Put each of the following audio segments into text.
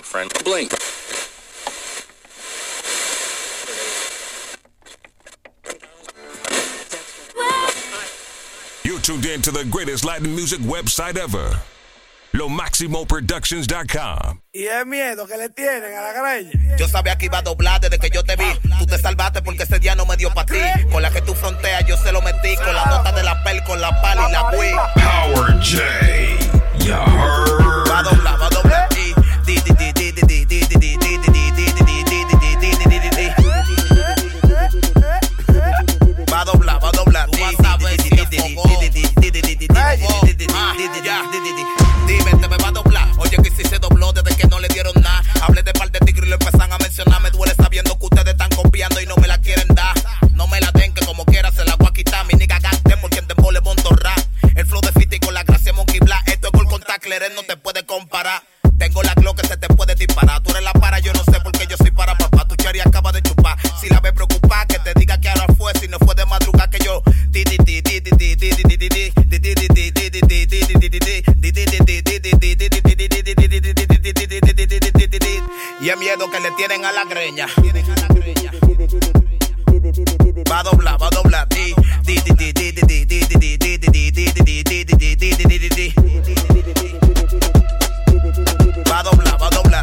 friend. Blink. You're tuned in to the greatest Latin music website ever. LoMaximoProductions.com. Y es miedo que le tienen a la greña. Yo sabía que iba a doblar desde que yo te vi. Tú te salvaste porque ese día no me dio pa' ti. Con la que tú fronteas yo se lo metí. Con la nota de la pel, con la pala y la Wii. Power J, you heard? Va a doblar y va a doblar. Dime, te me va a doblar. Oye, que si se dobló desde que no le dieron nada. Hablé de par de tigres y lo empezaron a mencionar. Me duele sabiendo que ustedes están copiando y no me la quieren dar. No me la den, que como quiera se la voy a quitar. Mi nigga gaste porque en dembow le monto rap. El flow de Fiti con la gracia Monkey Black. Esto es Gol contra Cleren, no te puede comparar. Tengo la Glock que se te puede disparar. Tú eres la para, yo no sé por qué yo soy para papá. Tu cherry acaba de chupar. Si la ves preocupada, que te diga que ahora fue. Si no fue de madrugada que yo. Y es miedo que le tienen a la greña. Va a doblar. Va a doblar.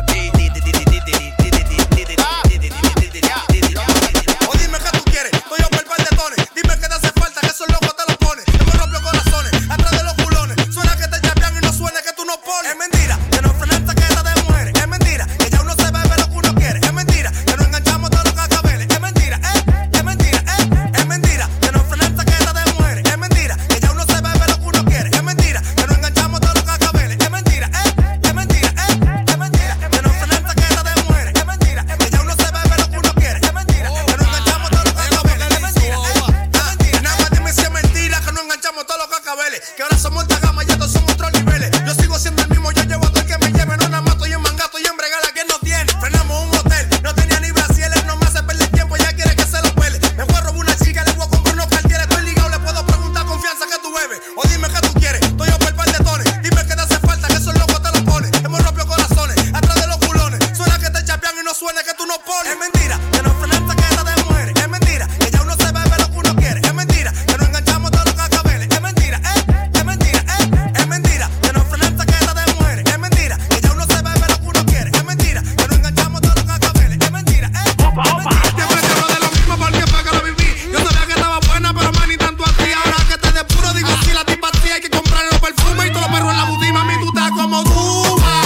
O dime qué tú quieres, estoy yo por el par de tones. Dime qué te hace falta, que esos locos te lo pones. Yo me rompo corazones, atrás de los culones. Suena que te chapean y no suena que tú no pones. Es mentira, que no frenan taqueta de mujeres. Es mentira, que ya uno se bebe lo que uno quiere. Es mentira, que no enganchamos todos los cacabeles. Es mentira, es mentira, es mentira, que no frenan taqueta de mujeres. Es mentira, que ya uno se bebe lo que uno quiere. Es mentira, que no enganchamos todos los cacabeles. Es mentira, es mentira, es mentira, que no frenan taqueta de mujeres. Es mentira, que ya uno se bebe lo que uno quiere. Es mentira, que no enganchamos todos los cacabeles. Es mentira, nada más dime si es mentira que no enganchamos todos los cacabeles. Que ahora somos alta gama y estos son otros niveles. Yo sigo siendo el mismo, yo llevo a todo el que me lleve. No nada más estoy en mangato y en bregala que no tiene. Frenamos un hotel, no tenía ni brasieles. No me hace perder tiempo, ya quiere que se lo pele. Me voy a robar una chica, le voy a comprar unos cartieres. Estoy ligado, le puedo preguntar confianza que tú bebes. O dime qué tú quieres, estoy yo por el par de tones. Dime qué te hace falta, que esos locos te lo ponen. Hemos rompido corazones, atrás de los culones. Suena que te chapean y no suena que tú no pones. Es mentira, que no frenan taqueta de mujeres. Es mentira, que ya uno se bebe lo que uno quiere. Es mentira, que no enganchamos todos los cacabeles. Es mentira, es mentira, es mentira, que no frenan taqueta de mujeres. Es mentira, que ya uno se bebe lo que uno quiere. Es mentira, que no enganchamos todos los cacabeles. Es mentira, siempre te hablo de lo mismo porque fue que lo viví. Yo sabía que estaba buena, pero más ni tanto así. Ahora que te de puro digo si la tipa así hay que comprarle los perfumes y todos los perros en la boutique. Mami, tú estás como tú.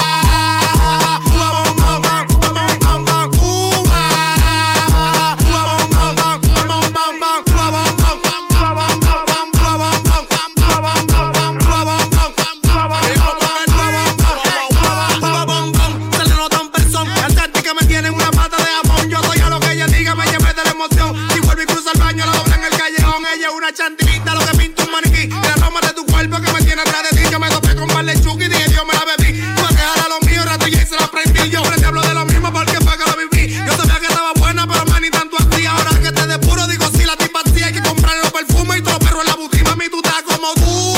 Chantilita, lo que pinta un maniquí. La roma de tu cuerpo que me tiene atrás de ti. Yo me topé con par de chuki y dije Dios me la bebí. Tú a quejar a lo mío, rato y se la prendí. Yo te hablo de lo mismo porque fue que lo viví. Yo sabía que estaba buena, pero más ni tanto así. Ahora que te de puro digo si la tipa así hay que comprarle los perfumes y todos los perros en la boutique. Mami, tú estás como tú.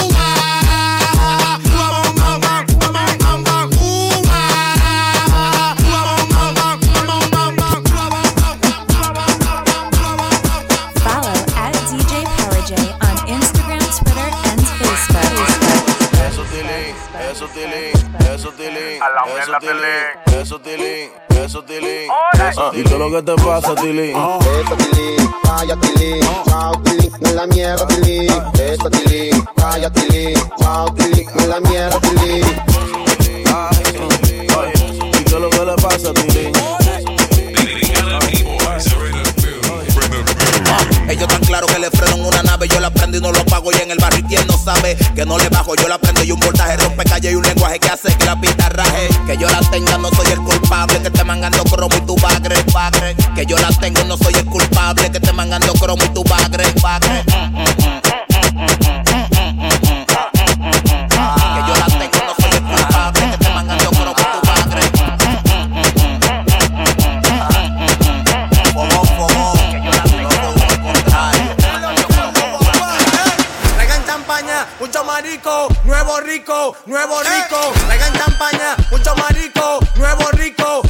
¿Y qué es lo que te pasa, Tilín? Eso, Tilín, vaya, Tilín, wow, Tilín, no es la mierda, Tilín. Eso, Tilín, vaya, Tilín, wow, Tilín, no es la mierda, Tilín. ¿Y qué es lo que le pasa, Tilín? Ellos tan claro que le frenan una nave. Yo la prendo y no lo apago. Y en el barrio quien no sabe que no le bajo. Yo la prendo y un voltaje rompe calle y un lenguaje que hace que la pista raje. Que yo la tenga no soy el culpable. Que te mangando cromo y tu bagre. Que yo la tengo no soy el culpable. Que te mangando cromo y tu bagre. Que yo la tengo no soy el culpable. Que te mangando cromo y tu bagre. Traigan champaña, mucho marico, nuevo rico. Traigan champaña, mucho marico, nuevo rico.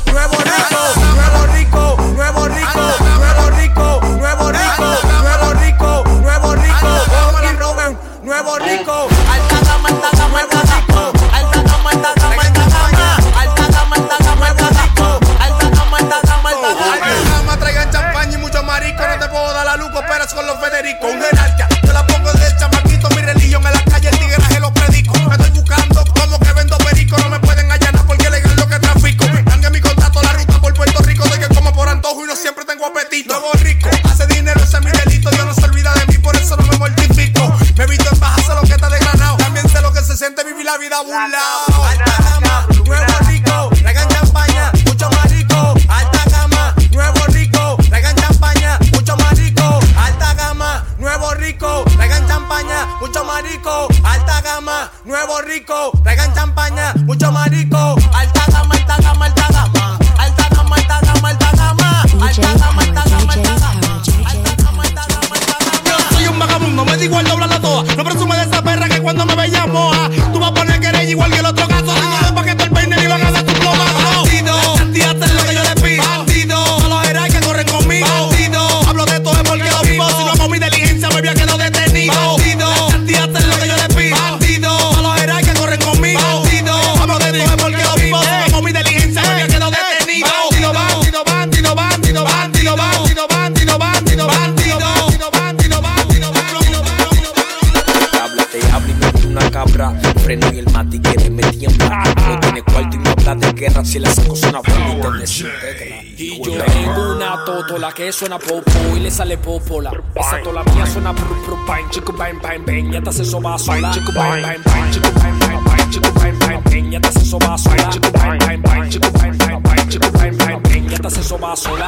tiene cuarto y no habla de guerra. Si la saco suena bonito de desintegra. Y yo tengo una totola que suena popo y le sale popola. Esa tola mía suena bang, chico bang, bang, bang. Ya te hace soba sola. Chico bang, bang, bang, chico bang, bang, bang. Chico bang, bang, bang. Ya te hace soba sola. Chico bang, bang, bang. Chico bang, bang, bang. Chico bang, bang, bang. Ya te hace soba sola.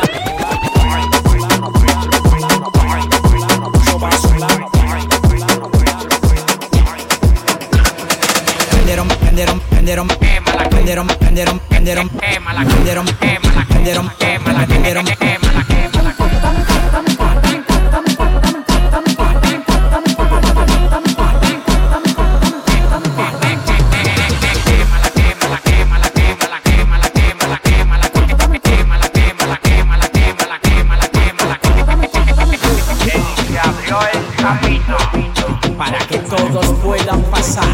Para que todos puedan pasar.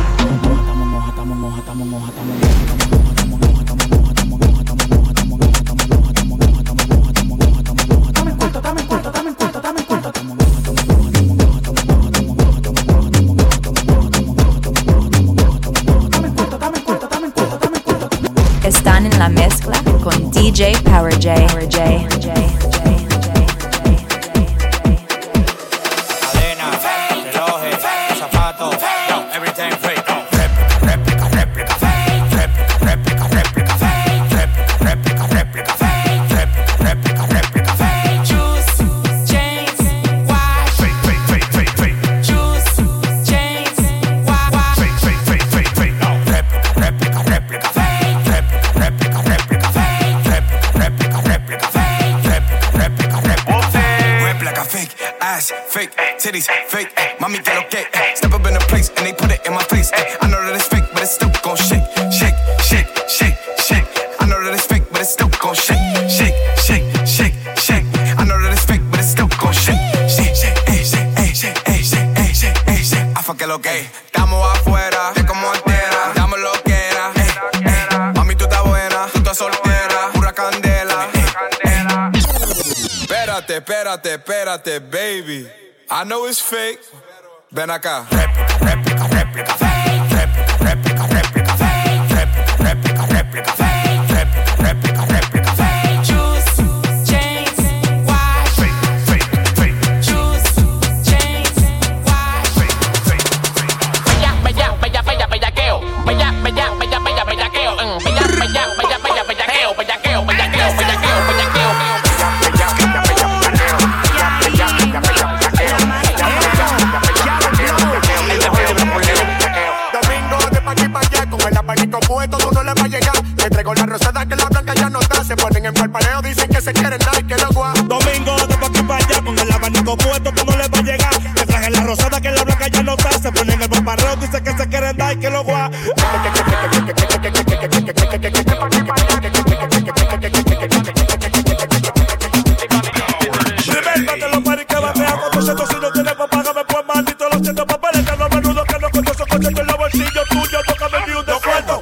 Están en la mezcla con DJ Power J. Fake titties, fake, mommy get okay. Step up in the place and they put it in my face. I know that it's fake, but it's still gon' shake, shake, shake, shake, shake. I know that it's fake, but it's still gon' shake, shake, shake, shake, shake. I know that it's fake, but it's still gon' shake, shake, shake, shake, shake, shake, shake, shake, shake. I fuck it lo que estamos afuera, te como entera, dame lo que era. Mami tú estás buena, tú estás soltera, pura candela. Espérate, baby. I know it's fake. Ven acá. Réplica, réplica, réplica, réplica, réplica, réplica, réplica, réplica, réplica, réplica, choose, change, watch. Choose, change, watch. Bellaqueo. Bellaqueo. Puesto, tú no le vas a llegar. Te traigo la rosada que la blanca ya no está. Se ponen en parpadeo, dicen que se quieren dar, que lo guau. Domingo de pa' aquí para allá, con el abanico puesto, tú no le vas a llegar. Te traje la rosada que la blanca ya no está. Se ponen en el parpadeo, dicen que se quieren dar, que lo guau. Revélvate los paris que bateamos, 200 si no tienes pa' pagarme, pues maldito los 100 papeles que no menudo que no conozco concepto en los bolsillos tuyos, nunca me dio un descuento.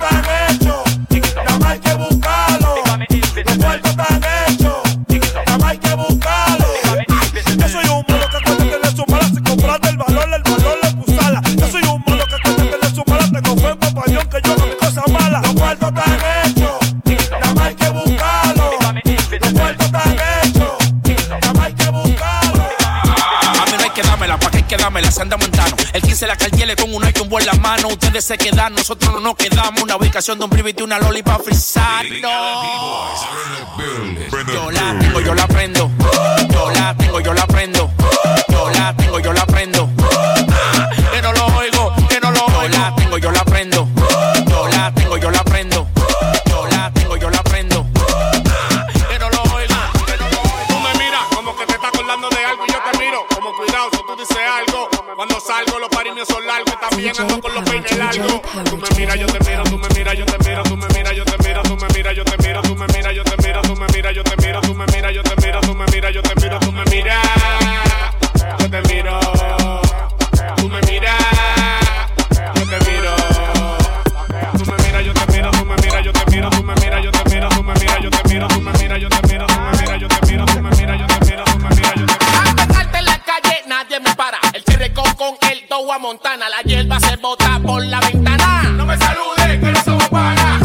Santa Montano, el 15 la cartiele con un Nike, un buen la mano. Ustedes se quedan, nosotros no nos quedamos. Una ubicación de un private y una loli pa' frisar. No. Yo la tengo, yo la prendo. Yo la tengo, yo la prendo. Yo la tengo, yo la prendo. Que no lo oigo, que no lo oigo. Yo la tengo, yo la prendo. Yo la tengo, yo la prendo. Yo la tengo, yo la prendo. Que no lo oigo, que no lo oigo. Tú me miras como que te estás acordando de algo y yo te miro como cuidado si tú dices algo. Cuando salgo los parimios son largos y también ando con los peines largos. Tú me miras, yo te miro, tú me miras, yo te miro, tú me miras, yo te miro, tú me miras, yo te miro, tú me miras, yo te miro, tú me miras, yo te miro, tú me miras, yo te miro, tú me miras, yo te miro, tú me miras, yo te miro, tú me miras, yo te miro, tú me miras, yo te miro, tú me miras, yo te miro, tú me miras, yo te miro, tú me miras, yo te miro, tú me miras, yo te miro, tú me miras, yo te miro, tú me miras, yo te miro, tú me miras, yo te miro. A besarte en la calle nadie me para. El chirrecón con el Toa Montana. La hierba se bota por la ventana. No me saludes, que no somos panas.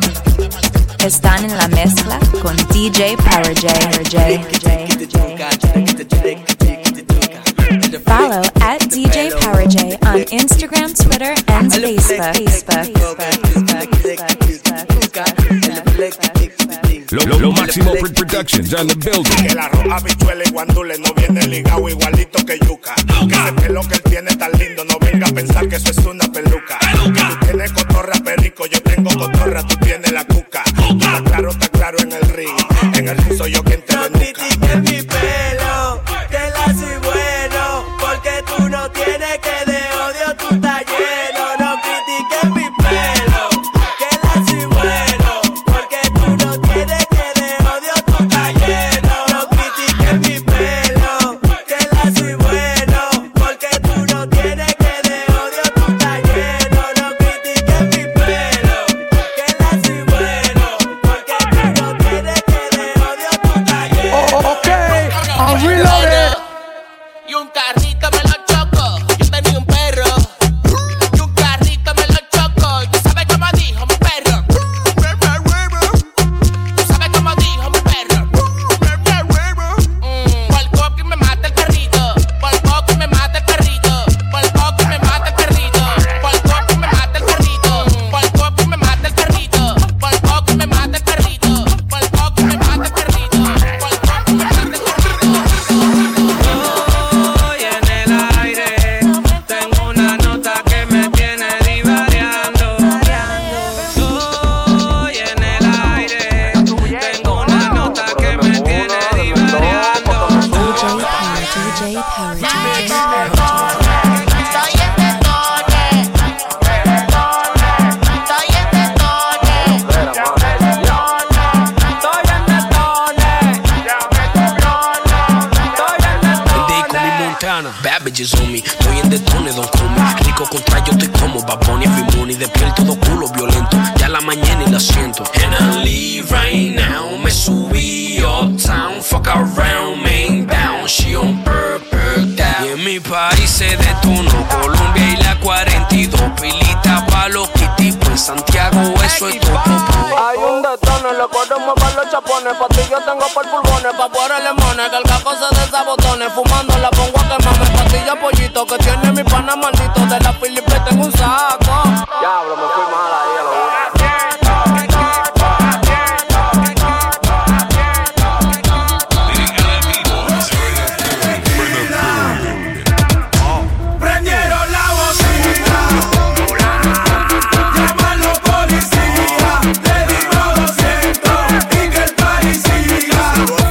Están en la mezcla con DJ Power J. Follow at DJ Power J on Instagram, Twitter, and Facebook. Lo Máximo Productions on the building. Que el arroz, habichuela y guandule no viene ligado igualito que yuca. Que ese pelo que él tiene tan lindo, no venga a pensar que eso es una peluca. Tú tienes cotorra, perico, yo tengo cotorra, tú tienes la cuca. Está claro en el ring, en el ring soy yo quien te No critiques mi pelo, que la soy bueno, porque tú no tienes que de odio tú estás lleno. No critiques mi pelo, que la soy bueno, porque tú no tienes que de odio tú estás lleno. No critiques mi pelo, que la soy bueno, porque tú no tienes que de odio tú estás lleno. No critiques mi pelo, que la soy bueno, porque tú no tienes que de odio tú estás lleno. Okay, I'm reloaded. Y un carrito me lo choco, yo tenía un perro. Y un carrito me lo choco, y tú sabes cómo dijo mi perro. Tú sabes cómo dijo mi perro. Por poco me mata el perrito, por poco me mata el perrito, por poco me mata el perrito, por poco me mata el perrito, por poco me mata el perrito, por poco me mata el perrito, por poco me mata el perrito, por poco me mata el perrito. Hoy en el aire tengo una nota que me tiene divariando. Hoy en el aire tengo una nota que me tiene divariando. DJ Power J. Bad bitches on me, estoy en detone, don come. Rico contra yo estoy como Bad Bunny, Money de piel todo culo violento. Ya la mañana y la siento. And I leave right now, me subí uptown, fuck around, main down, she on purple down. Y en mi país se detonó Colombia y la 42, pilita pa' los kitty, pues Santiago eso es todo. Hay un detone, le puedo mover los chapones. Pa' ti yo tengo por pulmones, pa' fuera limones. Que el caco se desabotone, fumando la pongo a quemarme. Pastilla pollito que tiene mi pana maldito. De la Filipe tengo un saco. Diablo, me fui mal ahí a lo Prendieron la bocina, llaman los policías, le digo 200 y que el party siga.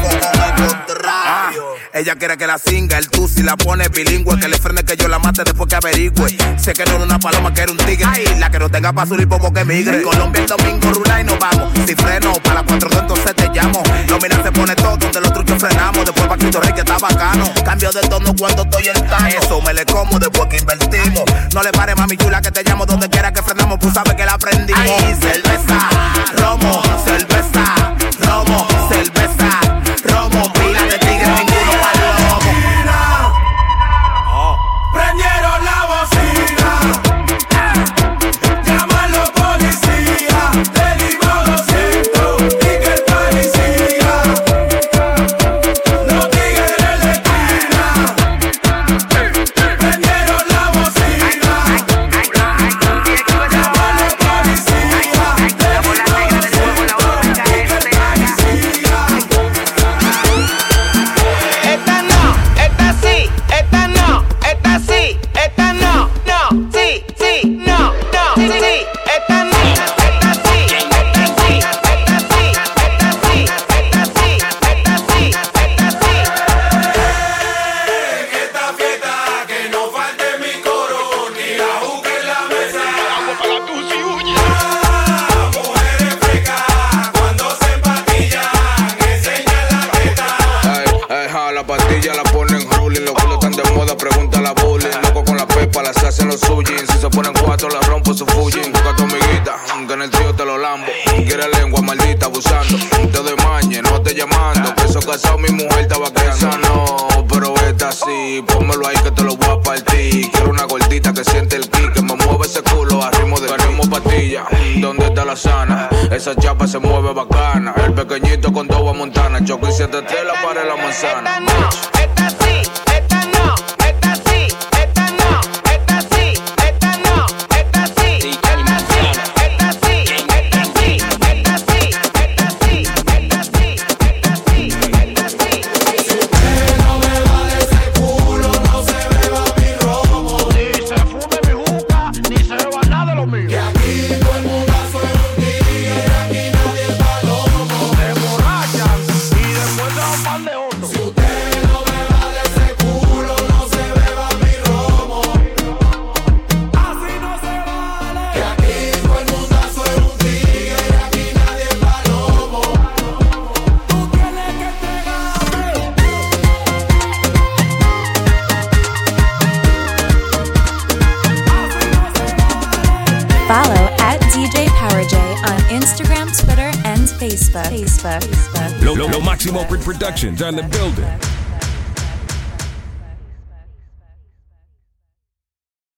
Ella quiere que la singa, el tú si la pone bilingüe, que le frene que yo la mate después que averigüe. Sé que no era una paloma, que era un tigre. La que no tenga pa' subir poco que migre. En Colombia el domingo rula y nos vamos. Si freno, para las 400 se te llamo. Los miras se pone todo, donde los truchos frenamos. Después pa' Cristo Rey que está bacano. Cambio de tono cuando estoy en tano. Eso me le como después que invertimos. No le pares mami chula que te llamo donde quiera que frenamos. Tú sabes que la aprendimos. Ay, cerveza, romo, cerveza, romo, cerveza, romo. Pila de tigre, ninguno palomo. Prendieron la bocina, llaman los policías, le digo 200 y que el party siga. Los tigres de la esquina, prendieron la bocina, llaman los policías, le digo 200 y que el party siga. hacen los suyos. Si se ponen cuatro, le rompo su Fuji. Busca a tu amiguita, que en el tío te lo lambo. Quiere lengua maldita abusando. Te doy mañe, no te llamando. Que eso casado mi mujer estaba quedando. No, pero esta sí, pónmelo ahí que te lo voy a partir. Quiero una gordita que siente el kick, que me mueve ese culo a ritmo de patilla. ¿Dónde está la sana? Esa chapa se mueve bacana. El pequeñito con toba montana. Choco y 7 telas para la manzana. Esta no, esta sí, esta no, esta sí, esta no, esta sí, esta no, esta sí, esta sí, esta sí, esta sí, esta sí, esta sí, esta sí, esta sí, esta sí. Si usted no me va de ese culo, no se beba mi romo. Ni se fume mi juca, ni se beba nada de lo mío. Que aquí todo el mundazo es un tigre, aquí nadie es palomo. Se emborrachan y después se van pan de otro. Si usted no me va de ese culo, no se beba mi romo. Así no se vale. Que aquí todo el mundazo es un tigre, aquí nadie es palomo. Tú tienes que entregarme. Follow at DJ Power J on Instagram, Twitter, and Facebook. Lo Maximo Productions on the building.